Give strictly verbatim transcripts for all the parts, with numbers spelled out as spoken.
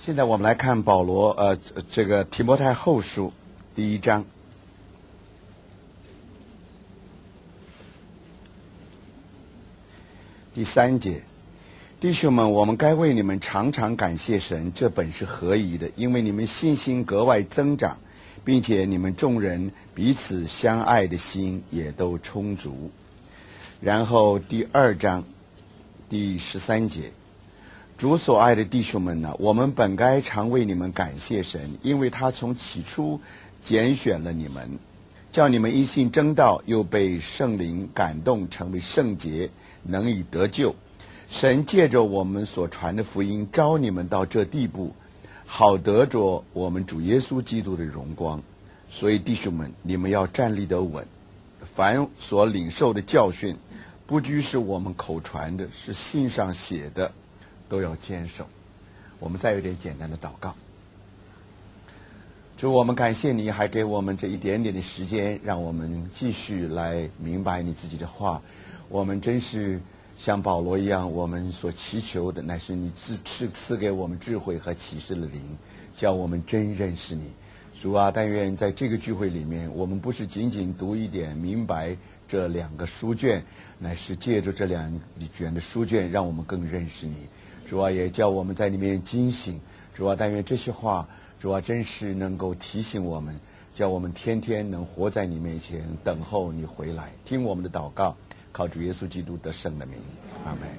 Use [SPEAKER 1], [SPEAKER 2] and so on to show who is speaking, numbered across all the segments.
[SPEAKER 1] 现在我们来看保罗呃这个提摩太后书第一章第三节，弟兄们，我们该为你们常常感谢神，这本是合宜的，因为你们信心格外增长，并且你们众人彼此相爱的心也都充足。然后第二章第十三节，主所爱的弟兄们呢，我们本该常为你们感谢神，因为他从起初拣选了你们，叫你们因信争道，又被圣灵感动，成为圣洁，能以得救。神借着我们所传的福音，招你们到这地步，好得着我们主耶稣基督的荣光。所以弟兄们，你们要站立得稳，凡所领受的教训，不拘是我们口传的，是信上写的，都要坚守。我们再有点简单的祷告。主，我们感谢你还给我们这一点点的时间，让我们继续来明白你自己的话。我们真是像保罗一样，我们所祈求的乃是你赐赐赐给我们智慧和启示的灵，叫我们真认识你。主啊，但愿在这个聚会里面，我们不是仅仅读一点明白这两个书卷，乃是借着这两卷的书卷，让我们更认识你。主啊，也叫我们在里面警醒。主啊，但愿这些话，主啊，真是能够提醒我们，叫我们天天能活在你面前，等候你回来。听我们的祷告，靠主耶稣基督得胜的名，阿门。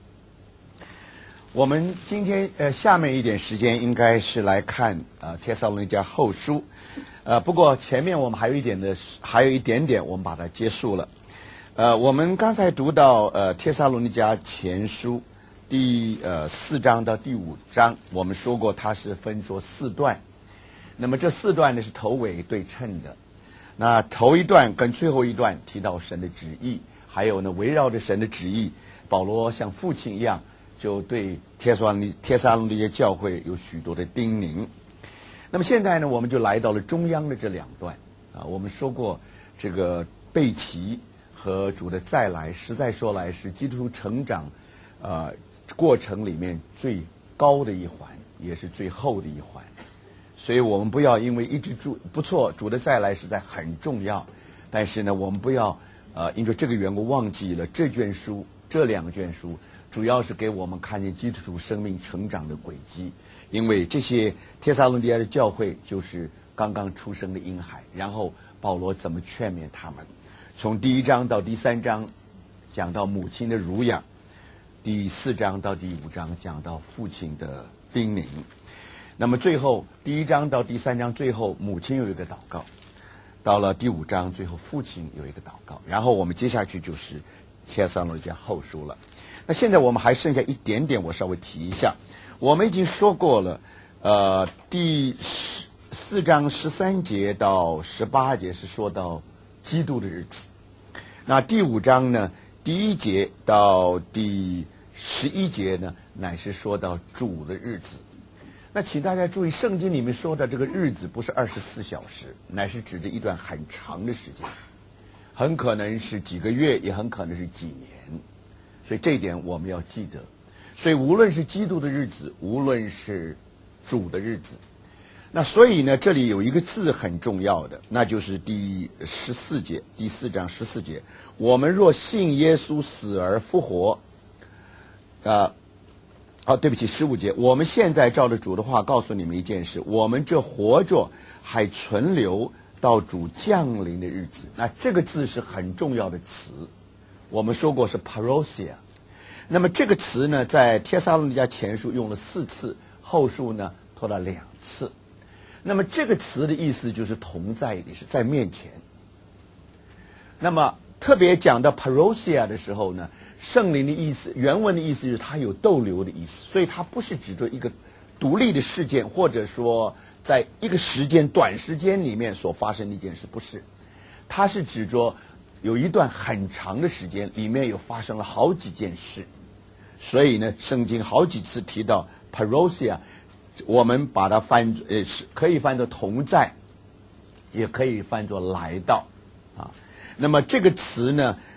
[SPEAKER 1] 我们今天呃下面一点时间应该是来看呃帖撒罗尼迦后书，呃不过前面我们还有一点的还有一点点我们把它结束了。呃我们刚才读到呃帖撒罗尼迦前书第呃四章到第五章，我们说过它是分作四段，那么这四段呢是头尾对称的。那头一段跟最后一段提到神的旨意，还有呢围绕着神的旨意，保罗像父亲一样，就对帖撒罗尼帖撒罗尼迦教会有许多的叮咛。那么现在呢，我们就来到了中央的这两段啊。我们说过，这个被提和主的再来，实在说来是基督徒成长呃过程里面最高的一环，也是最后的一环。所以我们不要因为一直主不错，主的再来实在很重要，但是呢，我们不要呃因为这个缘故忘记了这卷书这两卷书。主要是给我们看见基督徒生命成长的轨迹，因为这些帖撒罗尼迦的教会就是刚刚出生的婴孩，然后保罗怎么劝勉他们，从第一章到第三章讲到母亲的乳养，第四章到第五章讲到父亲的叮咛，那么最后第一章到第三章最后母亲有一个祷告，到了第五章最后父亲有一个祷告，然后我们接下去就是帖撒罗尼迦后书了。那现在我们还剩下一点点，我稍微提一下。我们已经说过了，呃，第十四章十三节到十八节是说到基督的日子，那第五章呢，第一节到第十一节呢，乃是说到主的日子。那请大家注意，圣经里面说的这个日子不是二十四小时，乃是指着一段很长的时间，很可能是几个月，也很可能是几年。所以这一点我们要记得。所以无论是基督的日子，无论是主的日子，那所以呢，这里有一个字很重要的，那就是第十四节，第四章十四节，我们若信耶稣死而复活，啊、呃，哦，对不起，十五节，我们现在照着主的话告诉你们一件事，我们这活着还存留到主降临的日子。那这个字是很重要的词。我们说过是 parousia， 那么这个词呢，在帖撒罗尼迦前书用了四次，后书呢拖了两次。那么这个词的意思就是同在，也是在面前。那么特别讲到 parousia 的时候呢，圣灵的意思，原文的意思是它有逗留的意思，所以它不是指着一个独立的事件，或者说在一个时间短时间里面所发生的一件事，不是，它是指着有一段很长的时间，里面有发生了好几件事，所以呢，圣经好几次提到 parousia， 我们把它翻呃是可以翻作同在，也可以翻作来到啊。那么这个词呢，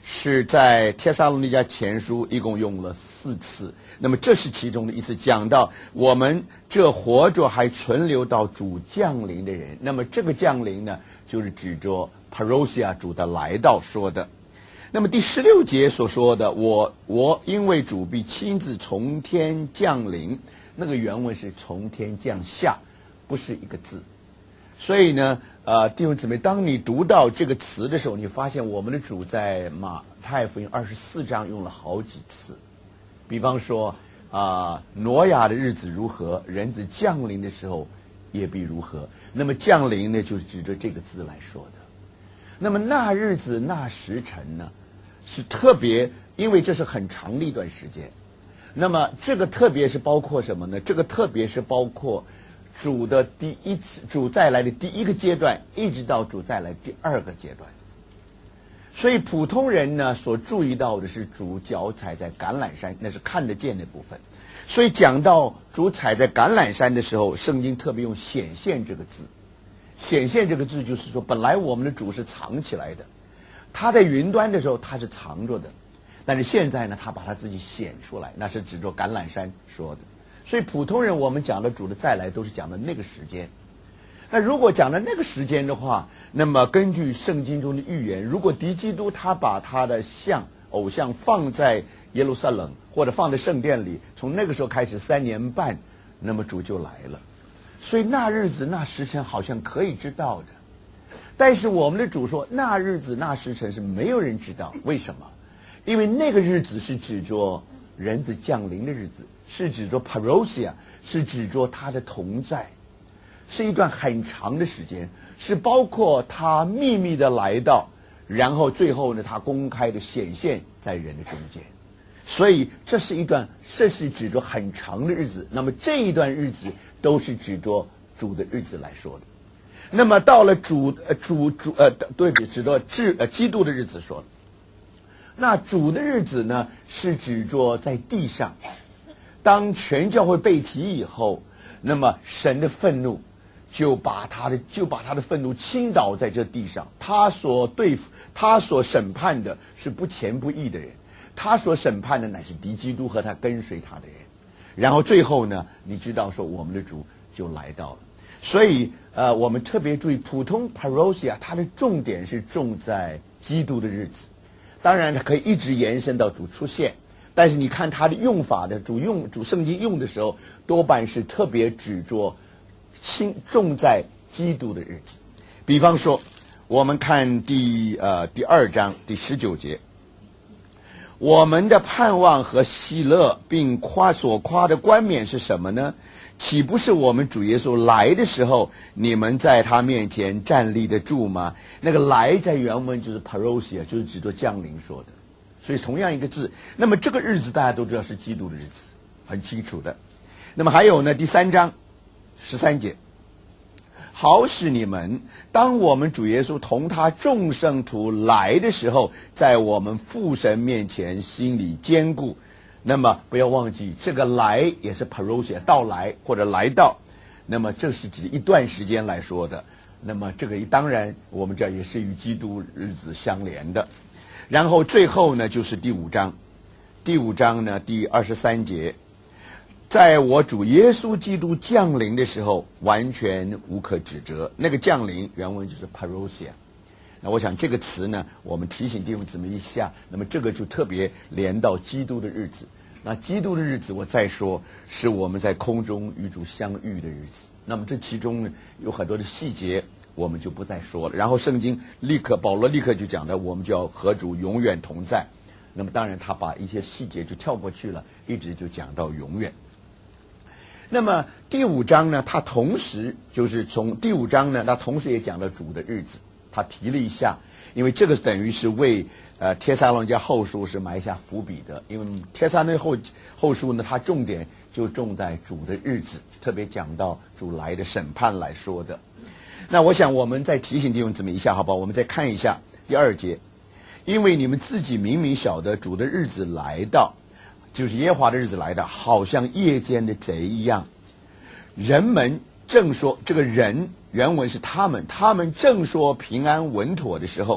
[SPEAKER 1] 是在帖撒罗尼迦前书一共用了四次，那么这是其中的一次，讲到我们这活着还存留到主降临的人，那么这个降临呢，就是指着 parousia 主的来到说的。那么第十六节所说的我我因为主必亲自从天降临，那个原文是从天降下，不是一个字。所以呢呃，弟兄姊妹，当你读到这个词的时候，你发现我们的主在马太福音二十四章用了好几次。比方说啊、呃，挪亚的日子如何，人子降临的时候也必如何。那么降临呢，就是指着这个字来说的。那么那日子那时辰呢，是特别，因为这是很长的一段时间。那么这个特别是包括什么呢？这个特别是包括主的第一次，主再来的第一个阶段，一直到主再来第二个阶段。所以普通人呢所注意到的是主脚踩在橄榄山，那是看得见的部分。所以讲到主踩在橄榄山的时候，圣经特别用显现这个字。显现这个字就是说，本来我们的主是藏起来的，他在云端的时候他是藏着的，但是现在呢他把他自己显出来，那是指着橄榄山说的。所以普通人我们讲的主的再来都是讲的那个时间。那如果讲的那个时间的话，那么根据圣经中的预言，如果敌基督他把他的像偶像放在耶路撒冷或者放在圣殿里，从那个时候开始三年半，那么主就来了。所以那日子那时辰好像可以知道的，但是我们的主说那日子那时辰是没有人知道。为什么？因为那个日子是指着人子降临的日子，是指着 parousia， 是指着他的同在，是一段很长的时间，是包括他秘密的来到，然后最后呢他公开的显现在人的中间。所以这是一段，这是指着很长的日子。那么这一段日子都是指着主的日子来说的。那么到了主呃主主呃对比指着至呃基督的日子说的。那主的日子呢，是指着在地上，当全教会被提以后，那么神的愤怒就把他的就把他的愤怒倾倒在这地上。他所对付他所审判的是不虔不义的人，他所审判的乃是敌基督和他跟随他的人。然后最后呢，你知道说我们的主就来到了。所以呃，我们特别注意普通 parousia， 它的重点是重在基督的日子。当然它可以一直延伸到主出现，但是你看它的用法的主用主圣经用的时候，多半是特别指着轻重在基督的日子。比方说我们看第呃第二章第十九节，我们的盼望和喜乐并夸所夸的冠冕是什么呢？岂不是我们主耶稣来的时候，你们在他面前站立得住吗？那个来在原文就是 parousia， 就是指着降临说的。所以同样一个字，那么这个日子大家都知道是基督的日子，很清楚的。那么还有呢，第三章十三节，好使你们当我们主耶稣同他众圣徒来的时候，在我们父神面前心里坚固。那么不要忘记，这个来也是 parousia， 到来或者来到，那么这是指一段时间来说的。那么这个当然我们这也是与基督日子相连的。然后最后呢就是第五章，第五章呢第二十三节，在我主耶稣基督降临的时候，完全无可指责。那个降临原文就是 parousia。那我想这个词呢，我们提醒弟兄姊妹一下，那么这个就特别连到基督的日子。那基督的日子，我再说，是我们在空中与主相遇的日子。那么这其中呢，有很多的细节，我们就不再说了。然后圣经立刻，保罗立刻就讲的，我们就要和主永远同在。那么当然他把一些细节就跳过去了，一直就讲到永远。那么第五章呢，它同时就是从第五章呢，它同时也讲了主的日子。他提了一下，因为这个等于是为呃帖撒罗尼迦后书是埋下伏笔的。因为帖撒罗尼迦后后书呢，它重点就重在主的日子，特别讲到主来的审判来说的。那我想我们再提醒弟兄姊妹一下，好吧？我们再看一下第二节，因为你们自己明明晓得主的日子来到，就是耶和华的日子来到，好像夜间的贼一样。人们正说，这个人原文是他们，他们正说平安稳妥的时候，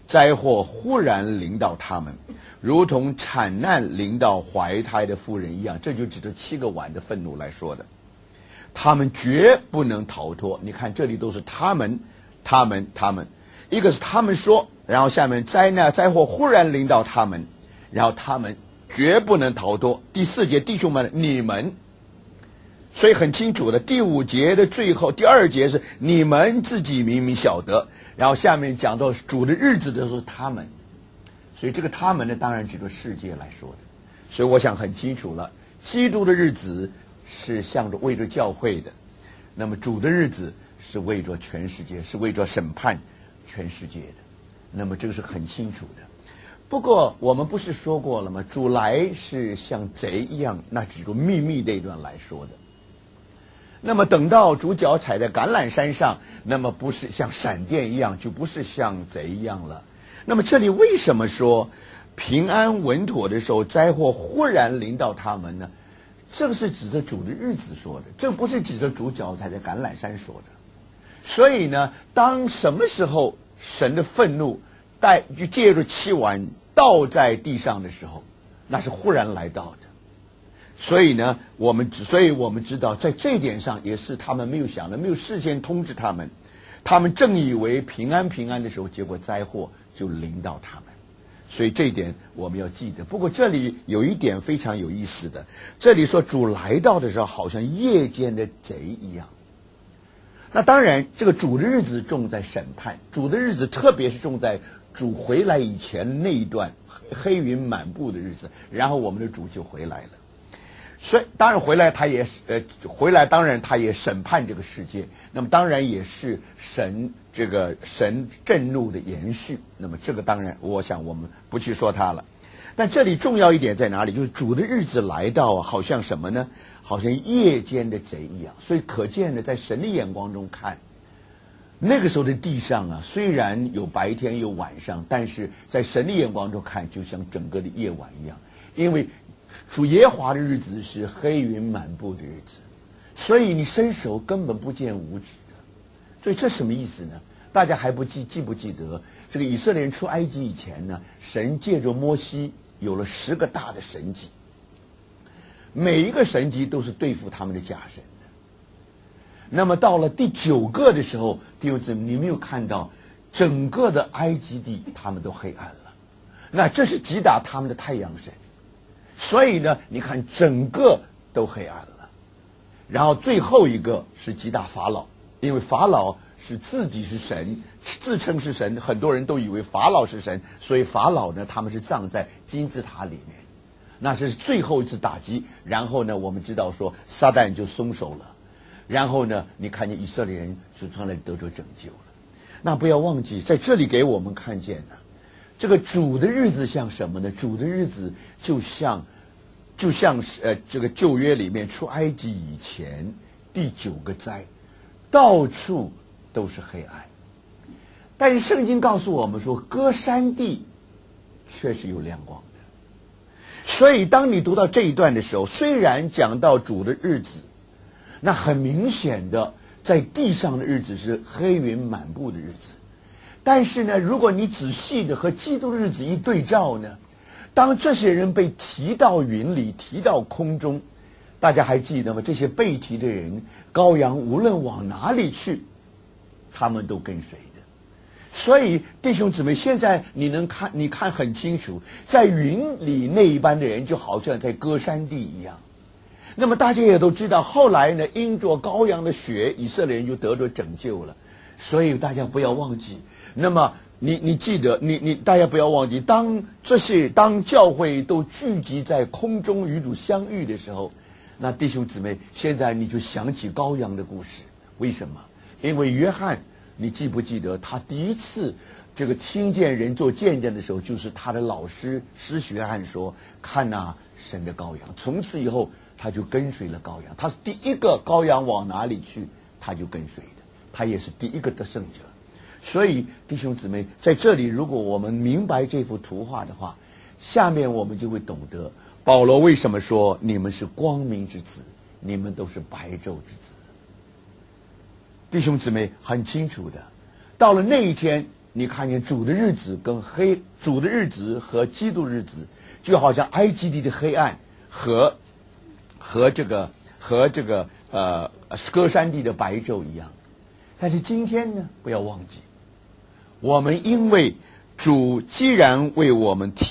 [SPEAKER 1] 灾祸忽然临到他们，如同产难临到怀胎的妇人一样。这就指着七个碗的愤怒来说的。他们绝不能逃脱。你看这里都是他们他们他们，一个是他们说，然后下面灾难灾祸忽然临到他们，然后他们绝不能逃脱。第四节，弟兄们，你们，所以很清楚的，第五节的最后第二节是你们自己明明晓得，然后下面讲到主的日子的时候他们，所以这个他们呢当然指着世界来说的。所以我想很清楚了，基督的日子是向着为着教会的，那么主的日子是为着全世界，是为着审判全世界的，那么这个是很清楚的。不过我们不是说过了吗？主来是像贼一样，那指着秘密那段来说的。那么等到主脚踩在橄榄山上，那么不是像闪电一样，就不是像贼一样了。那么这里为什么说平安稳妥的时候灾祸忽然临到他们呢？这个是指着主的日子说的，这不是指着主脚踩在橄榄山说的。所以呢，当什么时候神的愤怒带就借着七碗倒在地上的时候，那是忽然来到的。所以呢，我们所以我们知道，在这一点上也是他们没有想的，没有事先通知他们，他们正以为平安平安的时候，结果灾祸就临到他们。所以这一点我们要记得。不过这里有一点非常有意思的，这里说主来到的时候，好像夜间的贼一样。那当然，这个主的日子重在审判，主的日子特别是重在主回来以前那一段黑云满布的日子，然后我们的主就回来了。所以当然回来他也呃回来当然他也审判这个世界，那么当然也是神这个神震怒的延续。那么这个当然我想我们不去说它了。但这里重要一点在哪里？就是主的日子来到，好像什么呢？好像夜间的贼一样。所以可见呢，在神的眼光中看，那个时候的地上啊，虽然有白天有晚上，但是在神的眼光中看，就像整个的夜晚一样。因为主耶和华的日子是黑云满布的日子，所以你伸手根本不见五指的。所以这什么意思呢？大家还不记记不记得这个以色列人出埃及以前呢，神借着摩西有了十个大的神迹，每一个神迹都是对付他们的假神的。那么到了第九个的时候，弟兄姊妹，你没有看到整个的埃及地他们都黑暗了，那这是击打他们的太阳神。所以呢，你看整个都黑暗了。然后最后一个是击打法老，因为法老是自己是神，自称是神，很多人都以为法老是神，所以法老呢，他们是葬在金字塔里面。那是最后一次打击。然后呢，我们知道说撒旦就松手了，然后呢，你看见以色列人就从那里得着拯救了。那不要忘记，在这里给我们看见呢，这个主的日子像什么呢？主的日子就像就像是呃这个旧约里面出埃及以前第九个灾，到处都是黑暗。但是圣经告诉我们说，歌山地却是有亮光的。所以当你读到这一段的时候，虽然讲到主的日子，那很明显的在地上的日子是黑云满布的日子。但是呢，如果你仔细的和基督的日子一对照呢，当这些人被提到云里，提到空中，大家还记得吗？这些被提的人，羔羊无论往哪里去，他们都跟随的。所以弟兄姊妹，现在你能看，你看很清楚，在云里那一班的人就好像在歌山地一样。那么大家也都知道，后来呢，因着羔羊的血，以色列人就得着拯救了。所以大家不要忘记，那么你你记得，你你大家不要忘记，当这些当教会都聚集在空中与主相遇的时候，那弟兄姊妹，现在你就想起羔羊的故事。为什么？因为约翰，你记不记得他第一次这个听见人做见证的时候，就是他的老师施洗约翰说：“看哪，神的羔羊。”从此以后，他就跟随了羔羊。他是第一个羔羊往哪里去，他就跟随的。他也是第一个得胜者。所以弟兄姊妹，在这里如果我们明白这幅图画的话，下面我们就会懂得保罗为什么说你们是光明之子，你们都是白昼之子。弟兄姊妹很清楚的，到了那一天， 你看见主的日子跟黑主的日子和基督日子，就好像埃及地的黑暗和和这个和这个呃歌山地的白昼一样。但是今天呢，不要忘记，我们因为主既然为我们提